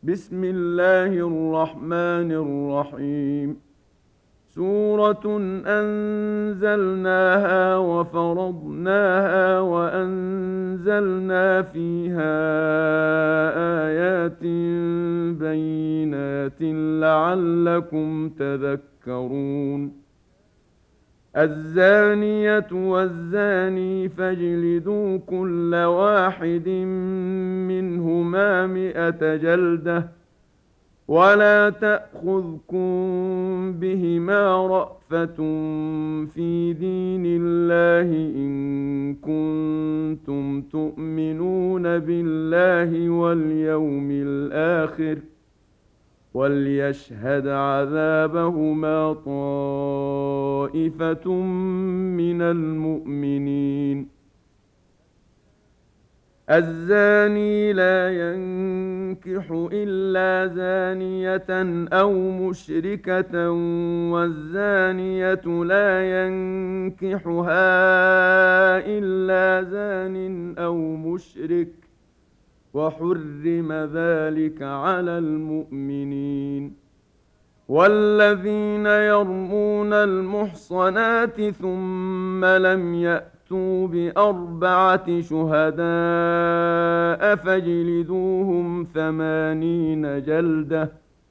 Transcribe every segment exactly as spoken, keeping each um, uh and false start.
بسم الله الرحمن الرحيم. سورة أنزلناها وفرضناها وأنزلنا فيها آيات بينات لعلكم تذكرون. الزانية والزاني فاجلدوا كل واحد منهما مئة جلدة، ولا تأخذكم بهما رأفة في دين الله إن كنتم تؤمنون بالله واليوم الآخر، وليشهد عذابهما طائفة من المؤمنين. الزاني لا ينكح إلا زانية أو مشركة، والزانية لا ينكحها إلا زان أو مشرك، وحرم ذلك على المؤمنين. والذين يرمون المحصنات ثم لم يأتوا بأربعة شهداء فاجلدوهم ثمانين جلدة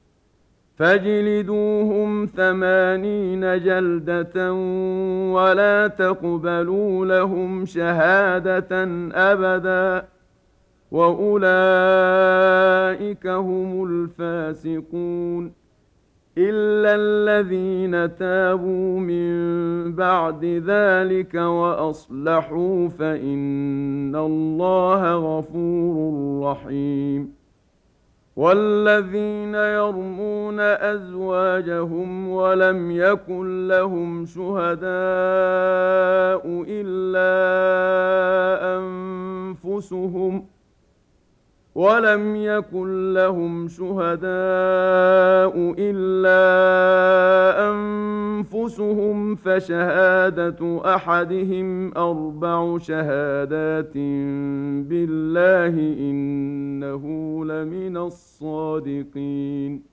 فاجلدوهم ثمانين جلدة ولا تقبلوا لهم شهادة أبدا، وأولئك هم الفاسقون، إلا الذين تابوا من بعد ذلك وأصلحوا فإن الله غفور رحيم. والذين يرمون أزواجهم ولم يكن لهم شهداء إلا أنفسهم ولم يكن لهم شهداء إلا أنفسهم فشهادة أحدهم أربع شهادات بالله إنه لمن الصادقين.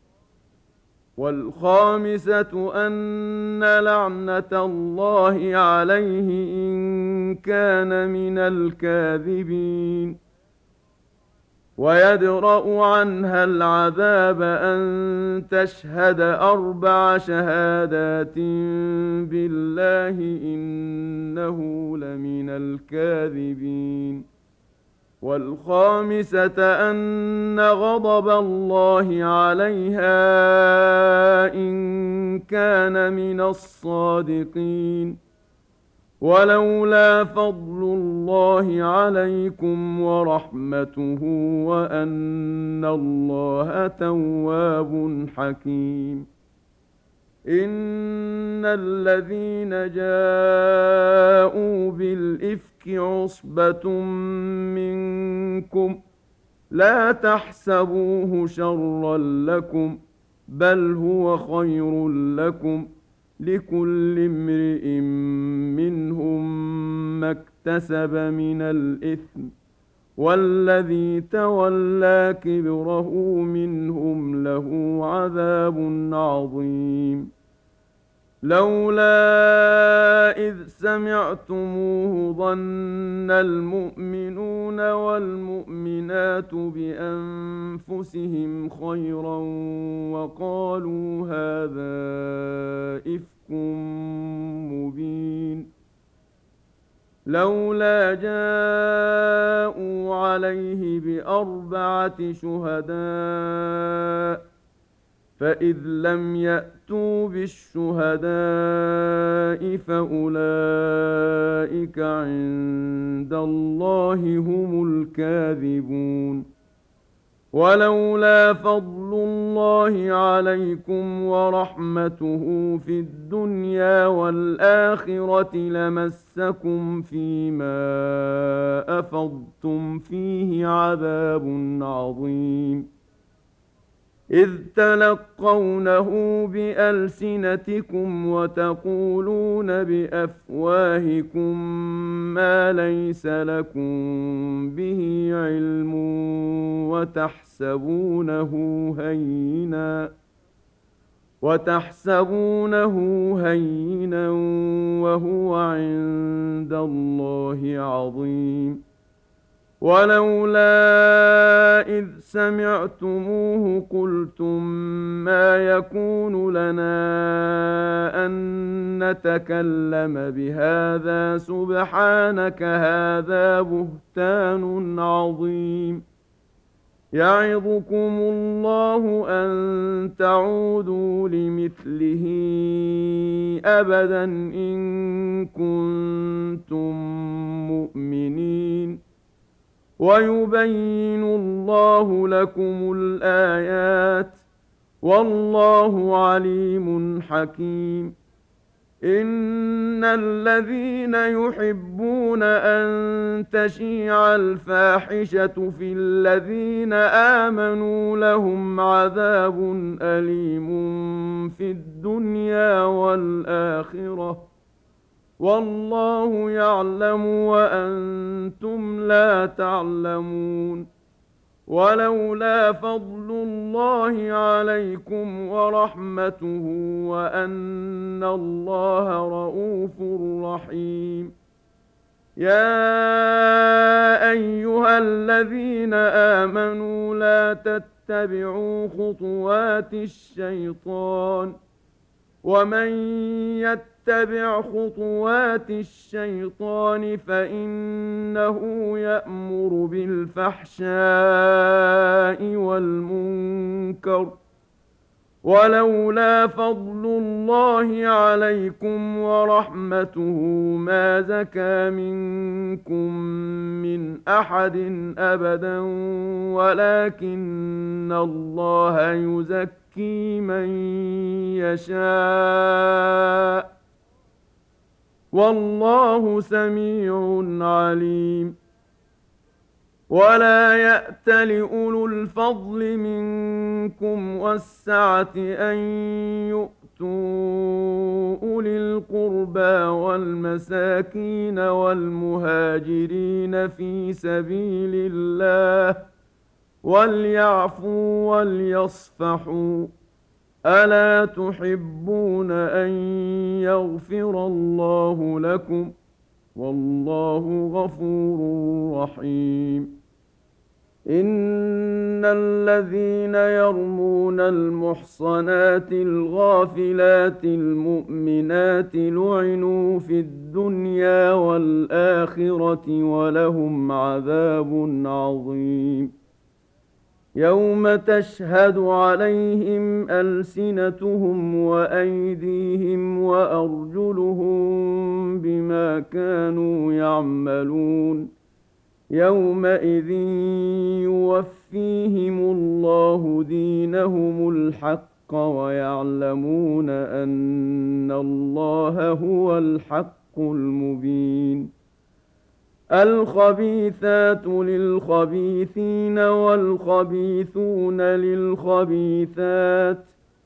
والخامسة أن لعنة الله عليه إن كان من الكاذبين. ويدرأ عنها العذاب أن تشهد أربع شهادات بالله إنه لمن الكاذبين. والخامسة أن غضب الله عليها إن كان من الصادقين. ولولا فضل الله عليكم ورحمته وأن الله تواب حكيم. إن الذين جاءوا بالإفك عصبة منكم لا تحسبوه شرا لكم، بل هو خير لكم، لكل امرئ منهم ما اكتسب من الإثم، والذي تولى كبره منهم له عذاب عظيم. لولا إذ سمعتموه ظن المؤمنون والمؤمنات بأنفسهم خيرا وقالوا هذا إفك مبين. لولا جاءوا عليه بأربعة شهداء فإذ لم يأتوا بالشهداء فأولئك عند الله هم الكاذبون. ولولا فضل الله عليكم ورحمته في الدنيا والآخرة لمسكم فيما أفضتم فيه عذاب عظيم. إذ تلقونه بألسنتكم وتقولون بأفواهكم ما ليس لكم به علم وتحسبونه هينا وتحسبونه هينا وهو عند الله عظيم. ولولا إذ سمعتموه قلتم ما يكون لنا أن نتكلم بهذا سبحانك هذا بهتان عظيم. يعظكم الله أن تعودوا لمثله أبدا إن كنتم مؤمنين. ويبين الله لكم الآيات والله عليم حكيم. إن الذين يحبون أن تشيع الفاحشة في الذين آمنوا لهم عذاب أليم في الدنيا والآخرة والله يعلم وأنتم لا تعلمون. ولولا فضل الله عليكم ورحمته وأن الله رءوف رحيم. يا أيها الذين آمنوا لا تتبعوا خطوات الشيطان ومن يتبع خطوات الشيطان فإنه يأمر بالفحشاء والمنكر. ولولا فضل الله عليكم ورحمته ما زكى منكم من أحد أبدا ولكن الله يزكي من يشاء والله سميع عليم. ولا يأت لأولو الفضل منكم والسعة أن يؤتوا أولي القربى والمساكين والمهاجرين في سبيل الله وليعفوا وليصفحوا. ألا تحبون أن يغفر الله لكم والله غفور رحيم. إن الذين يرمون المحصنات الغافلات المؤمنات لعنوا في الدنيا والآخرة ولهم عذاب عظيم. يوم تشهد عليهم ألسنتهم وأيديهم وأرجلهم بما كانوا يعملون. يومئذ يوفيهم الله دينهم الحق ويعلمون أن الله هو الحق المبين. الخبيثات للخبيثين والخبيثون للخبيثات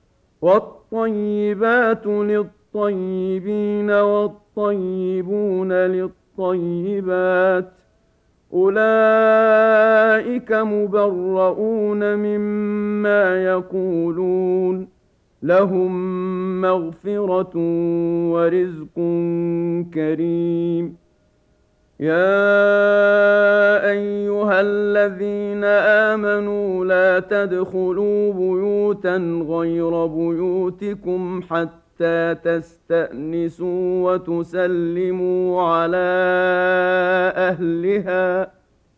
والطيبات للطيبين والطيبون للطيبات أولئك مبرؤون مما يقولون لهم مغفرة ورزق كريم. يا أيها الذين آمنوا لا تدخلوا بيوتا غير بيوتكم حتى تستأنسوا وتسلموا على أهلها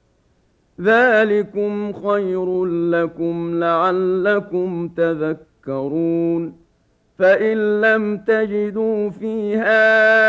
ذلكم خير لكم لعلكم تذكرون. فإن لم تجدوا فيها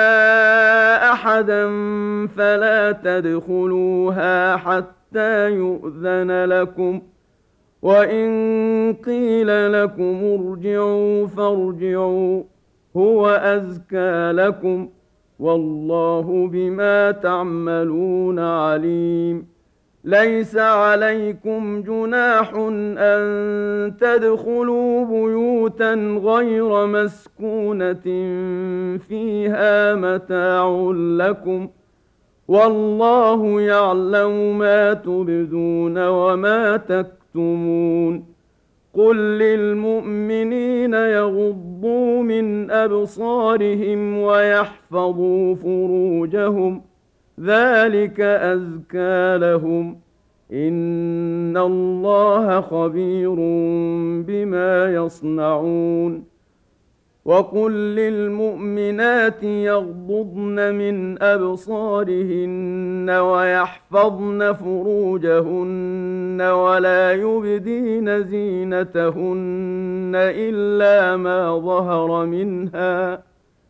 أحدا فلا تدخلوها حتى يؤذن لكم وإن قيل لكم ارجعوا فارجعوا هو أزكى لكم والله بما تعملون عليم. ليس عليكم جناح أن تدخلوا بيوتا غير مسكونة فيها متاع لكم والله يعلم ما تبدون وما تكتمون قل للمؤمنين يغضوا من أبصارهم ويحفظوا فروجهم ذلك أزكى لهم إن الله خبير بما يصنعون وقل للمؤمنات يغضضن من أبصارهن ويحفظن فروجهن ولا يبدين زينتهن إلا ما ظهر منها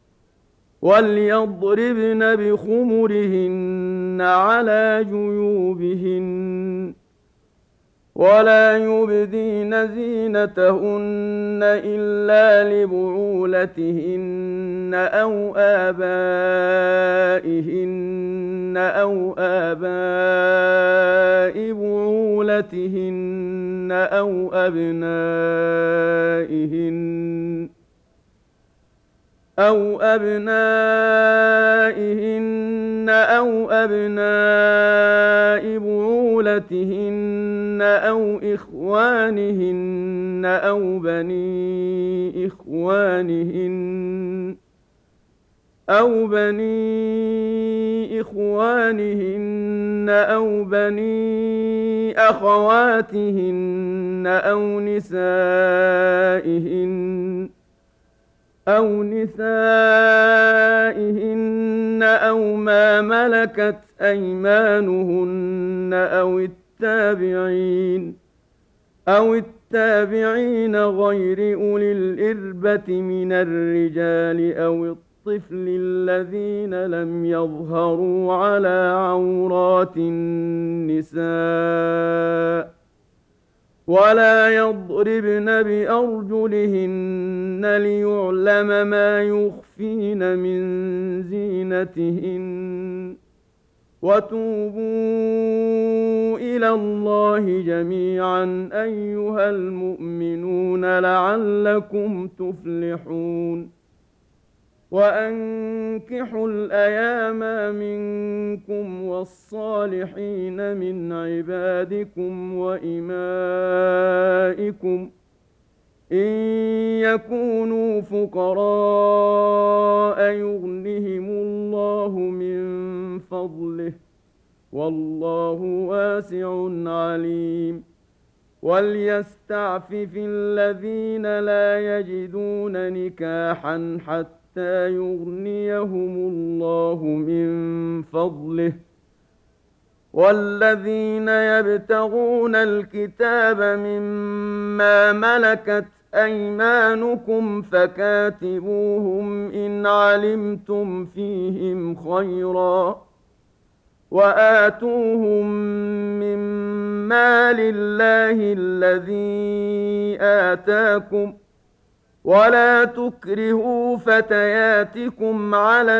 وليضربن بخمرهن على جيوبهن ولا يبدين زينتهن إلا لبعولتهن أو آبائهن أو آباء بعولتهن أو أبنائهن أو أبنائهن أو أبناء بعولتهن أو إخوانهن أو بني إخوانهن أو بني إخوانهن أو بني أخواتهن أو نسائهن أو نسائهن أو ما ملكت أيمانهن أو التابعين أو التابعين غير أولي الإربة من الرجال أو الطفل الذين لم يظهروا على عورات النساء ولا يضربن بأرجلهن ليعلم ما يخفين من زينتهن وتوبوا إلى الله جميعا أيها المؤمنون لعلكم تفلحون وأنكحوا الأيام منكم والصالحين من عبادكم وإمائكم إن يكونوا فقراء يغنهم الله من فضله والله واسع عليم وليستعفف الذين لا يجدون نكاحا حتى حتى يغنيهم الله من فضله والذين يبتغون الكتاب مما ملكت أيمانكم فكاتبوهم إن علمتم فيهم خيرا وآتوهم من مال الله الذي آتاكم ولا تكرهوا فتياتكم على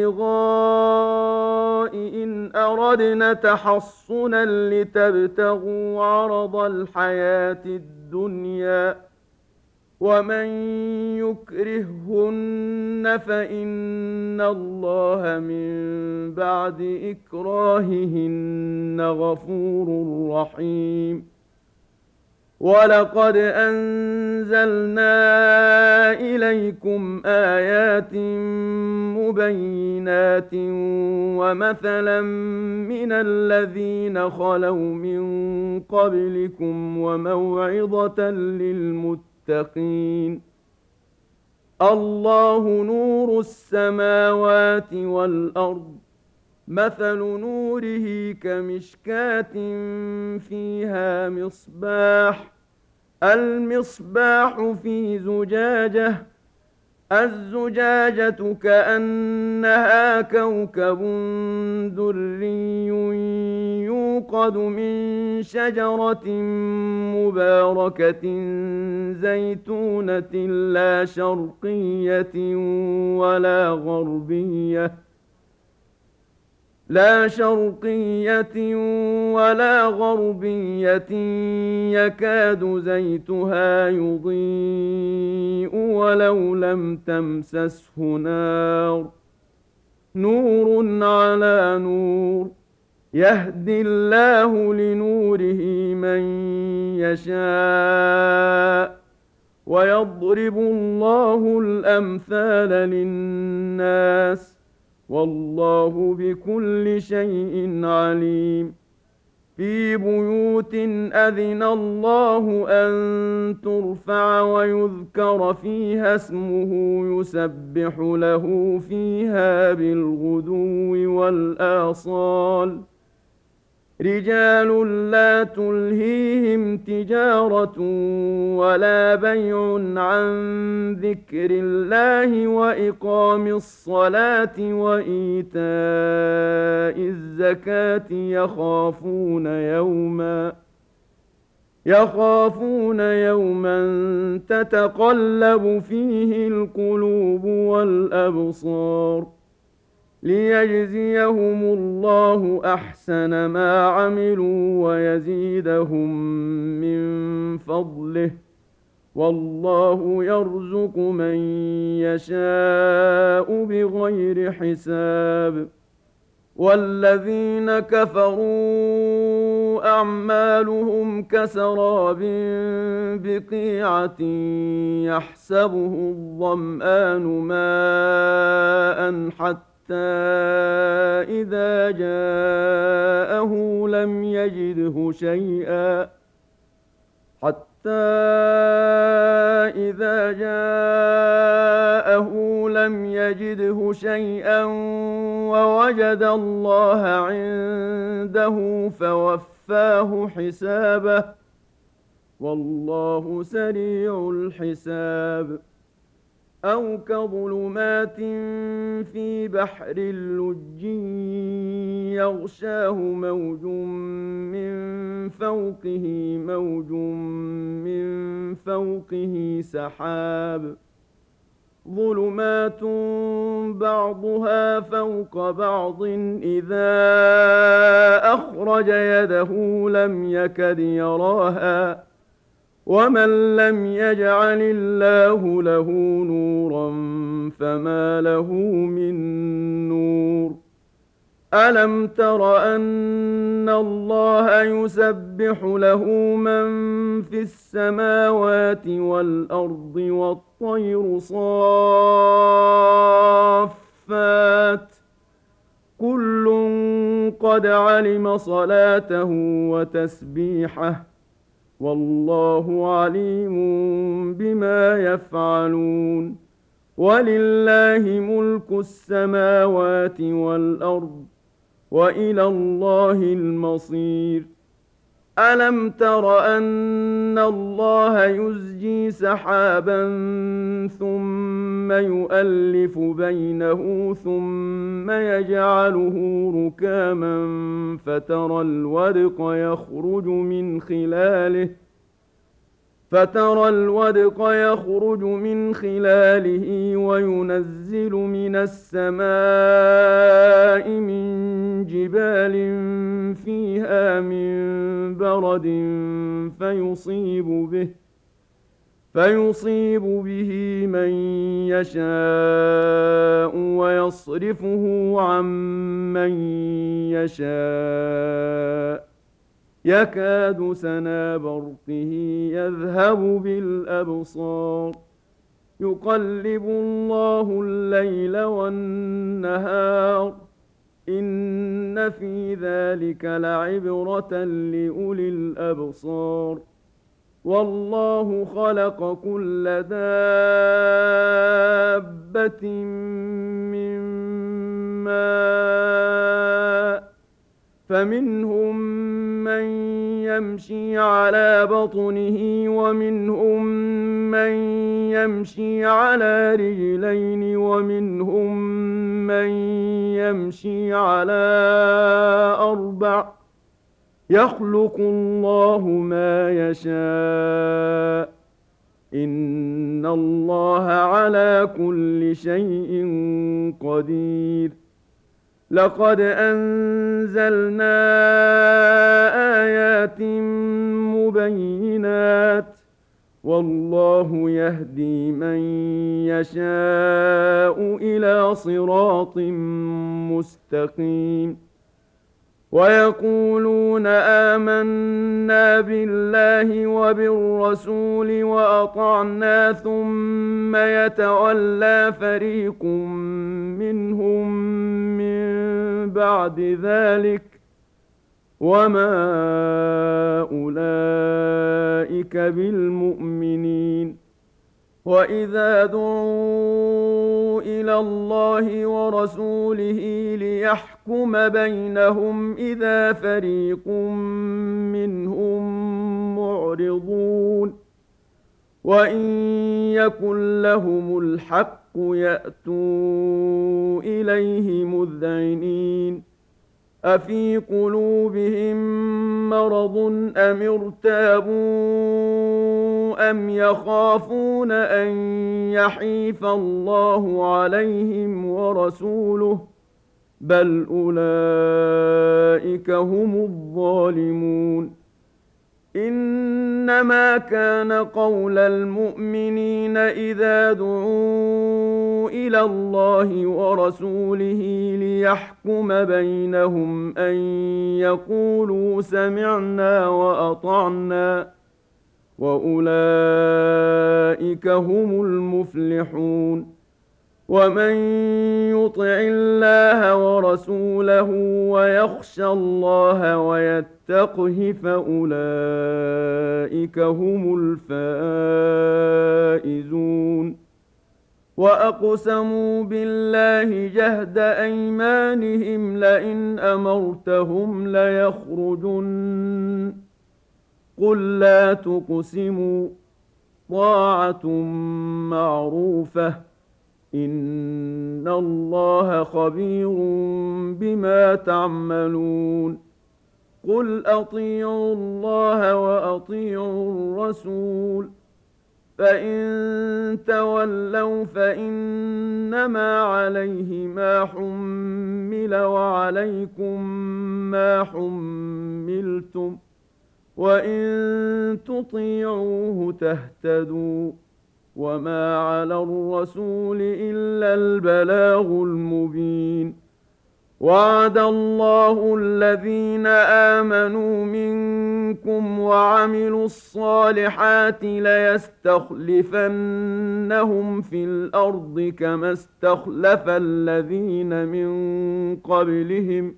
البغاء إن أردنا تحصنا لتبتغوا عرض الحياة الدنيا ومن يكرههن فإن الله من بعد إكراههن غفور رحيم ولقد أنزلنا إليكم آيات مبينات ومثلا من الذين خلوا من قبلكم وموعظة للمتقين الله نور السماوات والأرض مثل نوره كمشكاة فيها مصباح المصباح في زجاجة الزجاجة كأنها كوكب دري يوقد من شجرة مباركة زيتونة لا شرقية ولا غربية لا شرقية ولا غربية يكاد زيتها يضيء ولو لم تمسسه نار نور على نور يهدي الله لنوره من يشاء ويضرب الله الأمثال للناس والله بكل شيء عليم في بيوت أذن الله أن ترفع ويذكر فيها اسمه يسبح له فيها بالغدو والآصال رجال لا تلهيهم تجارة ولا بيع عن ذكر الله وإقام الصلاة وإيتاء الزكاة يخافون يوما يخافون يوما تتقلب فيه القلوب والأبصار ليجزيهم الله أحسن ما عملوا ويزيدهم من فضله والله يرزق من يشاء بغير حساب والذين كفروا أعمالهم كسراب بقيعة يحسبه الظمآن ماء حتى حتى إذا جاءه لم يجده شيئا حتى إذا جاءه لم يجده شيئا ووجد الله عنده فوفاه حسابه والله سريع الحساب أو كظلمات في بحر اللج يغشاه موج من فوقه موج من فوقه سحاب ظلمات بعضها فوق بعض إذا أخرج يده لم يكد يراها ومن لم يجعل الله له نورا فما له من نور ألم تر أن الله يسبح له من في السماوات والأرض والطير صافات كل قد علم صلاته وتسبيحه والله عليم بما يفعلون ولله ملك السماوات والأرض وإلى الله المصير ألم تر أن الله يزجي سحابا ثم يؤلف بينه ثم يجعله ركاما فترى الودق يخرج من خلاله فترى الودق يخرج من خلاله وينزل من السماء من جبال فيها من برد فيصيب به فيصيب به من يشاء ويصرفه عن من يشاء يكاد سنا برقه يذهب بالأبصار يقلب الله الليل والنهار إن في ذلك لعبرة لأولي الأبصار والله خلق كل دابة من ماء فمنهم من يمشي على بطنه ومنهم من يمشي على رجلين ومنهم من يمشي على أربع يخلق الله ما يشاء إن الله على كل شيء قدير لقد أنزلنا آيات مبينات والله يهدي من يشاء إلى صراط مستقيم ويقولون آمنا بالله وبالرسول وأطعنا ثم يتولى فريق منهم من بعد ذلك وما أولئك بالمؤمنين وإذا دعوا إلى الله ورسوله ليحكم بينهم إذا فريق منهم معرضون وإن يكن لهم الحق يأتوا إليه مذعنين أفي قلوبهم مرض أم ارتابوا أم يخافون أن يحيف الله عليهم ورسوله بل أولئك هم الظالمون إنما كان قول المؤمنين إذا دعوا إلى الله ورسوله ليحكم بينهم أن يقولوا سمعنا وأطعنا وأولئك هم المفلحون ومن يطع الله ورسوله ويخشى الله ويتقه فأولئك هم الفائزون وأقسموا بالله جهد أيمانهم لئن أمرتهم ليخرجن قل لا تقسموا طاعة معروفة إن الله خبير بما تعملون قل أطيعوا الله وأطيعوا الرسول فإن تولوا فإنما عليه ما حمل وعليكم ما حملتم وإن تطيعوه تهتدوا وما على الرسول إلا البلاغ المبين وعد الله الذين آمنوا منكم وعملوا الصالحات ليستخلفنهم في الأرض كما استخلف الذين من قبلهم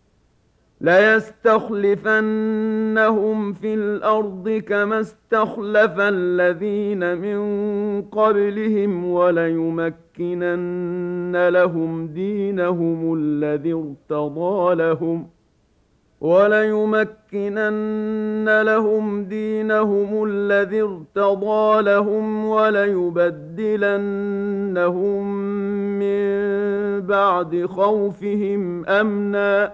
ليستخلفنهم في الأرض كما استخلف الذين من قبلهم وليمكنن لهم دينهم الذي ارتضى لهم وليمكنن لهم دينهم الذي ارتضى لهم وليبدلنهم من بعد خوفهم أمنا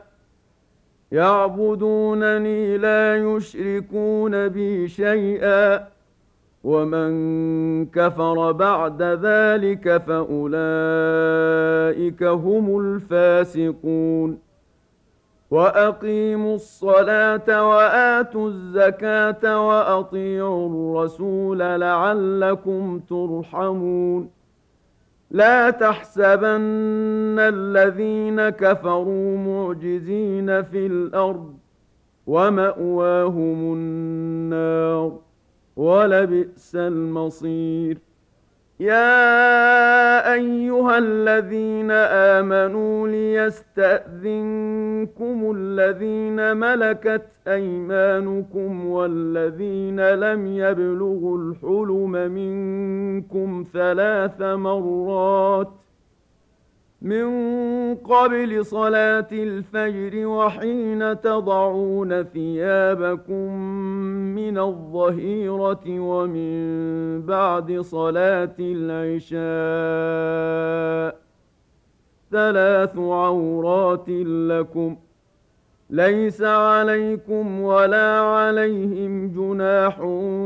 يعبدونني لا يشركون بي شيئا ومن كفر بعد ذلك فأولئك هم الفاسقون وأقيموا الصلاة وآتوا الزكاة وأطيعوا الرسول لعلكم ترحمون لا تحسبن الذين كفروا معجزين في الأرض ومأواهم النار ولبئس المصير يا أيها الذين آمنوا ليستأذنكم الذين ملكت أيمانكم والذين لم يبلغوا الحلم منكم ثلاث مرات من قبل صلاة الفجر وحين تضعون ثيابكم من الظهيرة ومن بعد صلاة العشاء ثلاث عورات لكم ليس عليكم ولا عليهم جناح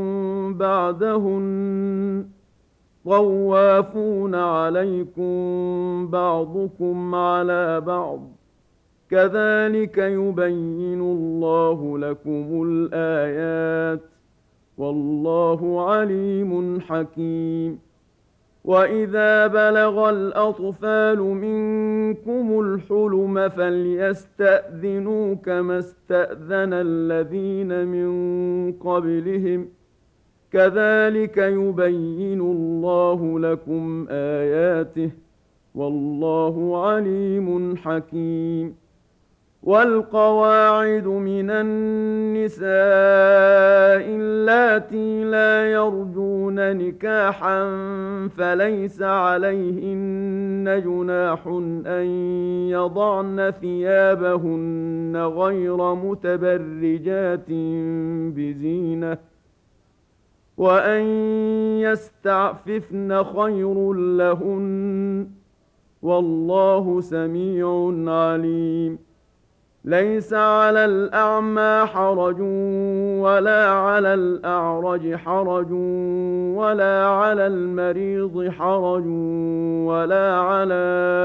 بعدهن طوافون عليكم بعضكم على بعض كذلك يبين الله لكم الآيات والله عليم حكيم. وإذا بلغ الأطفال منكم الحلم فليستأذنوا كما استأذن الذين من قبلهم كذلك يبين الله لكم آياته والله عليم حكيم. والقواعد من النساء اللاتي لا يرجون نكاحا فليس عليهن جناح أن يضعن ثيابهن غير متبرجات بزينة وأن يستعففن خير لهن والله سميع عليم. ليس على الأعمى حرج ولا على الأعرج حرج ولا على المريض حرج ولا على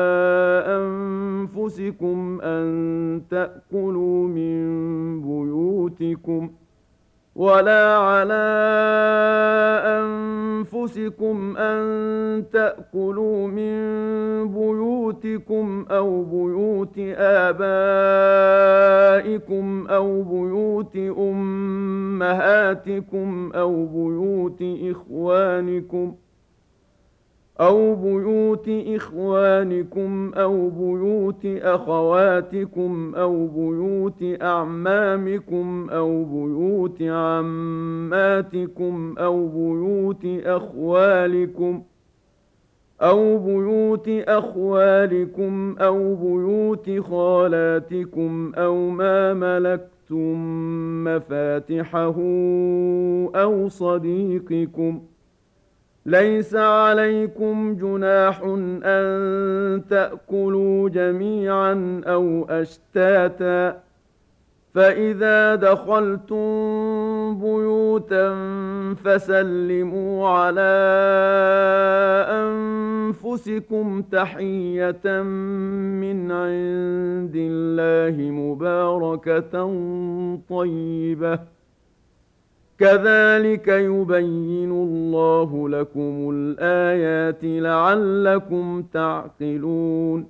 أنفسكم أن تأكلوا من بيوتكم ولا على أنفسكم أن تأكلوا من بيوتكم أو بيوت آبائكم أو بيوت أمهاتكم أو بيوت إخوانكم أو بيوت إخوانكم أو بيوت أخواتكم أو بيوت أعمامكم أو بيوت عماتكم أو بيوت أخوالكم أو بيوت أخوالكم أو بيوت خالاتكم أو ما ملكتم مفاتحه أو صديقكم. ليس عليكم جناح أن تأكلوا جميعا أو أشتاتا فإذا دخلتم بيوتا فسلموا على أنفسكم تحية من عند الله مباركة طيبة كذلك يبين الله لكم الآيات لعلكم تعقلون.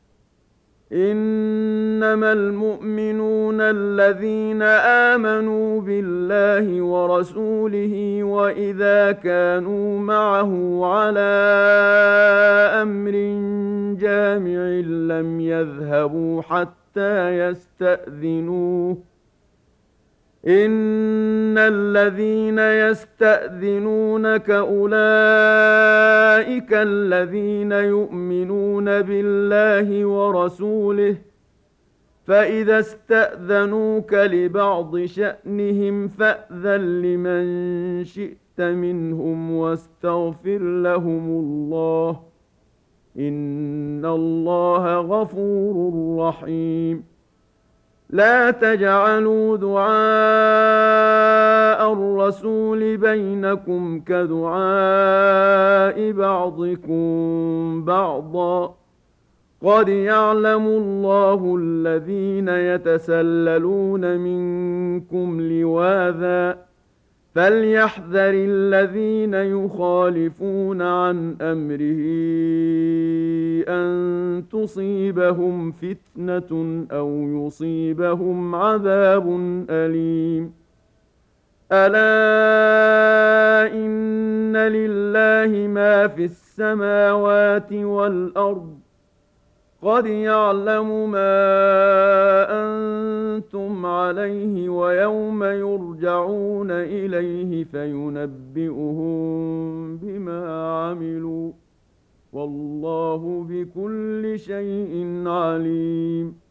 إنما المؤمنون الذين آمنوا بالله ورسوله وإذا كانوا معه على أمر جامع لم يذهبوا حتى يستأذنوه إن الذين يستأذنونك أولئك الذين يؤمنون بالله ورسوله فإذا استأذنوك لبعض شأنهم فأذن لمن شئت منهم واستغفر لهم الله إن الله غفور رحيم. لا تجعلوا دعاء الرسول بينكم كدعاء بعضكم بعضا قد يعلم الله الذين يتسللون منكم لواذا فليحذر الذين يخالفون عن أمره أن تصيبهم فتنة أو يصيبهم عذاب أليم. ألا إن لله ما في السماوات والأرض قد يعلم ما أنتم عليه ويوم يرجعون إليه فينبئهم بما عملوا والله بكل شيء عليم.